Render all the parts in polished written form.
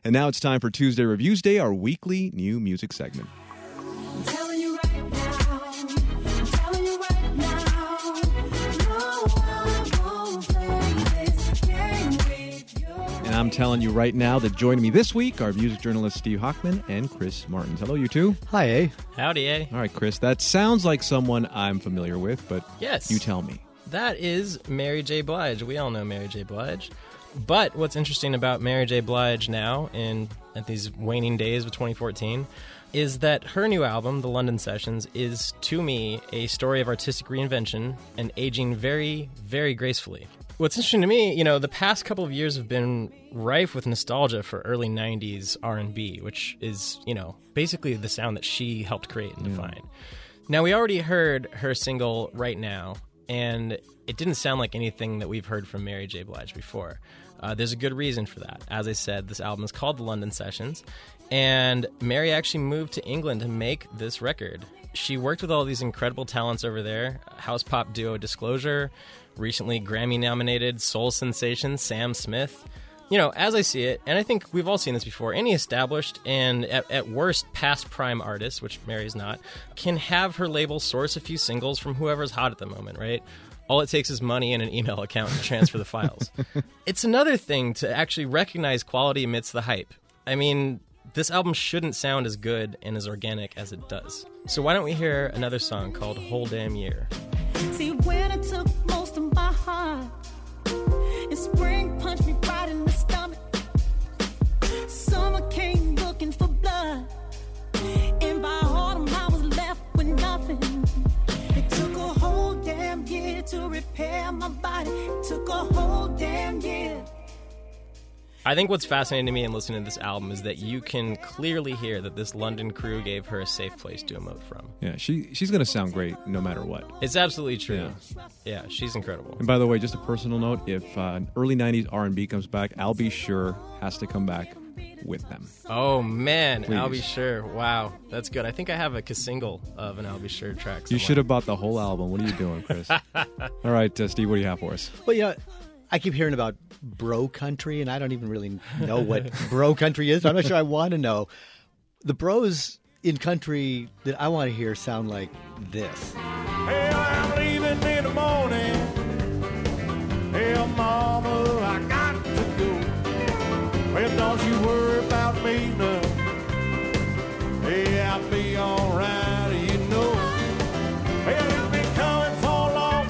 And now it's time for Tuesday Reviews Day, our weekly new music segment. I'm telling you right now, I'm telling you right now, no, I won't play this game with you. And I'm telling you right now that joining me this week are music journalists Steve Hochman and Chris Martins. Hello, you two. Hi, eh? Howdy, eh? All right, Chris, that sounds like someone I'm familiar with, but Yes. you tell me. That is Mary J. Blige. We all know Mary J. Blige. But what's interesting about Mary J. Blige now, at these waning days of 2014, is that her new album, The London Sessions, is, to me, a story of artistic reinvention and aging very, very gracefully. What's interesting to me, the past couple of years have been rife with nostalgia for early 90s R&B, which is, basically the sound that she helped create and define. Now, we already heard her single Right Now, and it didn't sound like anything that we've heard from Mary J. Blige before. There's a good reason for that. As I said, this album is called The London Sessions, and Mary actually moved to England to make this record. She worked with all these incredible talents over there, house pop duo Disclosure, recently Grammy-nominated soul sensation Sam Smith. As I see it, and I think we've all seen this before, any established and, at worst, past prime artist, which Mary's not, can have her label source a few singles from whoever's hot at the moment, right? All it takes is money and an email account to transfer the files. It's another thing to actually recognize quality amidst the hype. I mean, this album shouldn't sound as good and as organic as it does. So why don't we hear another song called Whole Damn Year? See, when it took most of my heart, and spring punched me right in the stomach. Summer came looking for blood, and by autumn I was left with nothing. It took a whole damn year to repair my body. It took a whole damn year. I think what's fascinating to me in listening to this album is that you can clearly hear that this London crew gave her a safe place to emote from. Yeah, she's going to sound great no matter what. It's absolutely true. Yeah, she's incredible. And by the way, just a personal note, if early 90s R&B comes back, I'll Be Sure has to come back with them. Oh, man. Please. I'll Be Sure. Wow. That's good. I think I have a single of an I'll Be Sure track somewhere. You should have bought the whole album. What are you doing, Chris? All right, Steve, what do you have for us? Well, I keep hearing about bro country, and I don't even really know what bro country is. I'm not sure I want to know. The bros in country that I want to hear sound like this. Hey, I'm leaving in the morning. Hey, mama, I got to go. Well, don't you worry about me none. Hey, I'll be all right, you know. Well, it's been coming for a long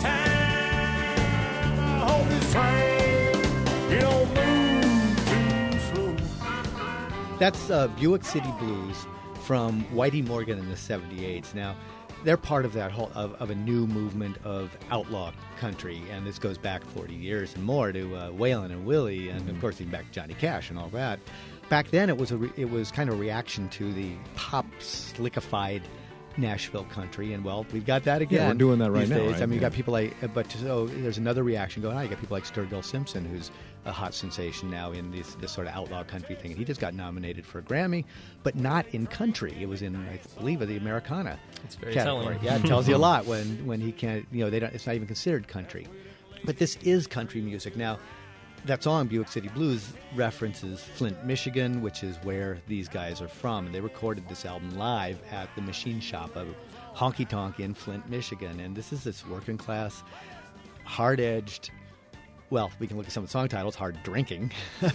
time. I hope this train, you don't move too slow. That's Buick City Blues from Whitey Morgan in the 78s. Now, they're part of that whole of a new movement of outlaw country, and this goes back 40 years and more to Waylon and Willie, and of course even back to Johnny Cash and all that. Back then, it was kind of a reaction to the pop slickified Nashville country, and well, we've got that again. Yeah, we're doing that right these now. days. Right? I mean, you Yeah. got people like, there's another reaction going on. You got people like Sturgill Simpson, who's a hot sensation now in this sort of outlaw country thing. And he just got nominated for a Grammy, but not in country. It was in, I believe, the Americana It's very category. telling. Yeah, it tells you a lot when he can't. They don't. It's not even considered country. But this is country music now. That song, Buick City Blues, references Flint, Michigan, which is where these guys are from. And they recorded this album live at the machine shop of Honky Tonk in Flint, Michigan. And this is this working class, hard-edged, well, we can look at some of the song titles, hard drinking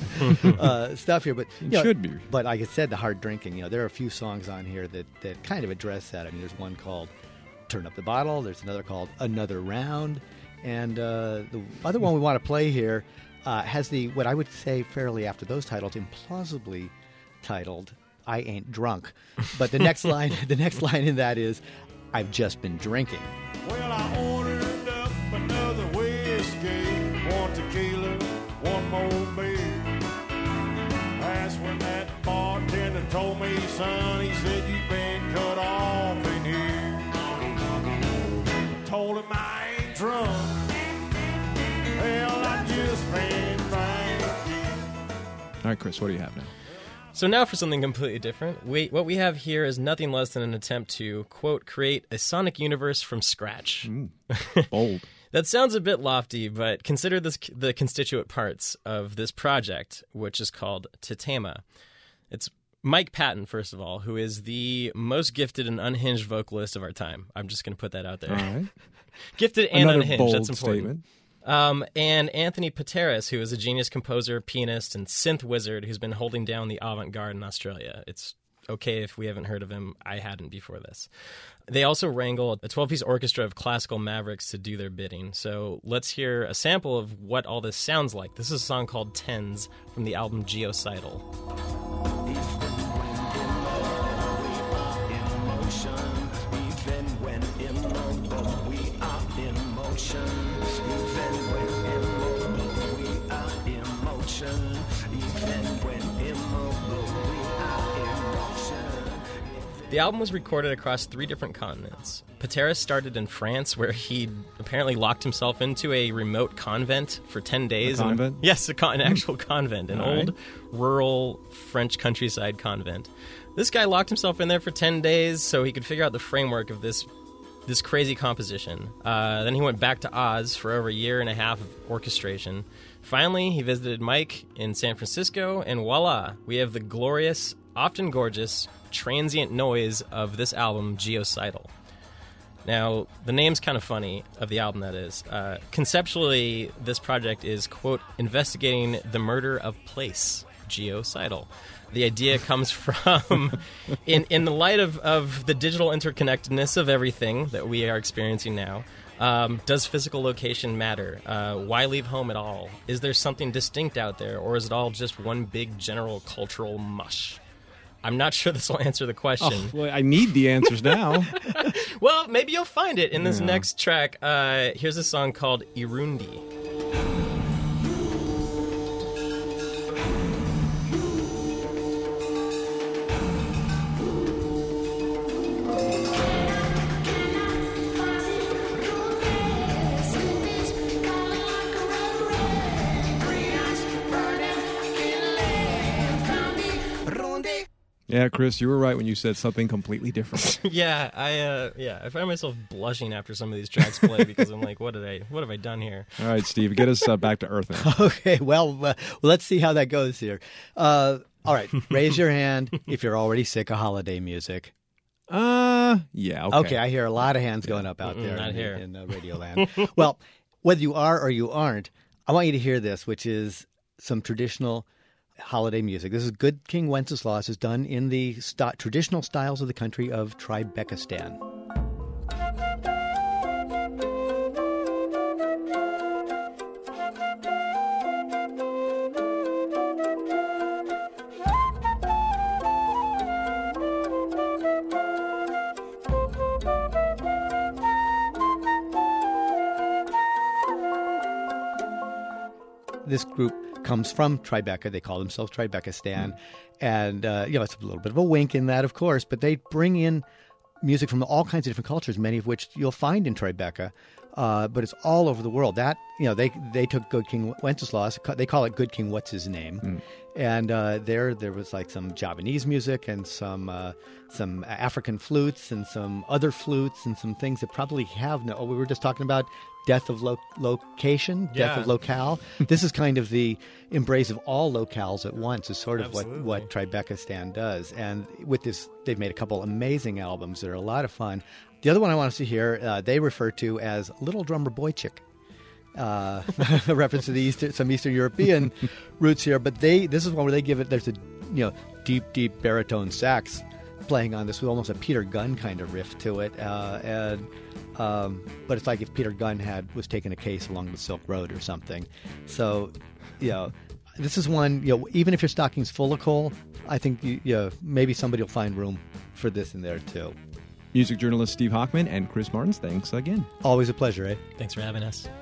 stuff here. But It should be. But like I said, the hard drinking, there are a few songs on here that kind of address that. I mean, there's one called Turn Up the Bottle. There's another called Another Round. And the other one we want to play here has what I would say fairly after those titles, implausibly titled I Ain't Drunk. But the next line in that is I've just been drinking. Well, I ordered up another whiskey, one tequila, one more beer. That's when that bartender told me, son, he said, you've been cut off in here. I told him I ain't drunk. Well, I just been drinking. All right, Chris, what do you have now? So now for something completely different. What we have here is nothing less than an attempt to, quote, create a sonic universe from scratch. Bold. That sounds a bit lofty, but consider the constituent parts of this project, which is called Tetema. It's Mike Patton, first of all, who is the most gifted and unhinged vocalist of our time. I'm just going to put that out there. All right. Gifted and Another unhinged. bold That's important. statement. And Anthony Pateras, who is a genius composer, pianist, and synth wizard who's been holding down the avant-garde in Australia. It's okay if we haven't heard of him. I hadn't before this. They also wrangle a 12-piece orchestra of classical mavericks to do their bidding. So let's hear a sample of what all this sounds like. This is a song called Tens from the album Geocidal. The album was recorded across 3 different continents. Pateras started in France, where he apparently locked himself into a remote convent for 10 days. A convent? Yes, an actual convent, an All right. old rural French countryside convent. This guy locked himself in there for 10 days so he could figure out the framework of this crazy composition. Then he went back to Oz for over a year and a half of orchestration. Finally, he visited Mike in San Francisco, and voila, we have the glorious, often gorgeous, transient noise of this album, Geocidal. Now, the name's kind of funny, of the album, that is. Conceptually, this project is, quote, investigating the murder of place, Geocidal. The idea comes from, in the light of the digital interconnectedness of everything that we are experiencing now, does physical location matter? Why leave home at all? Is there something distinct out there, or is it all just one big general cultural mush? I'm not sure this will answer the question. Oh, well, I need the answers now. Well, maybe you'll find it in this next track. Here's a song called Irundi. Yeah, Chris, you were right when you said something completely different. Yeah, I find myself blushing after some of these tracks play because I'm like, what have I done here? All right, Steve, get us back to earth now. Okay, well, let's see how that goes here. All right, raise your hand if you're already sick of holiday music. Yeah, okay. Okay, I hear a lot of hands going up out there not in, here. in Radio Land. Well, whether you are or you aren't, I want you to hear this, which is some traditional holiday music. This is Good King Wenceslas, is done in the traditional styles of the country of Tribekistan. This group comes from Tribeca. They call themselves Tribekistan. And, it's a little bit of a wink in that, of course, but they bring in music from all kinds of different cultures, many of which you'll find in Tribeca, but it's all over the world. That, they took Good King Wenceslas, they call it Good King What's His Name, and there was like some Javanese music and some African flutes and some other flutes and some things that probably have no. We were just talking about death of location, death of locale. This is kind of the embrace of all locales at once, is sort of what Tribekistan does. And with this, they've made a couple amazing albums that are a lot of fun. The other one I want us to hear, they refer to as Little Drummer Boychik. A reference to some Eastern European roots here. But this is one where they give it, there's a deep baritone sax playing on this with almost a Peter Gunn kind of riff to it. But it's like if Peter Gunn was taking a case along the Silk Road or something. So, this is one, even if your stocking's full of coal, I think maybe somebody will find room for this in there too. Music journalist Steve Hochman and Chris Martins, thanks again. Always a pleasure, eh? Thanks for having us.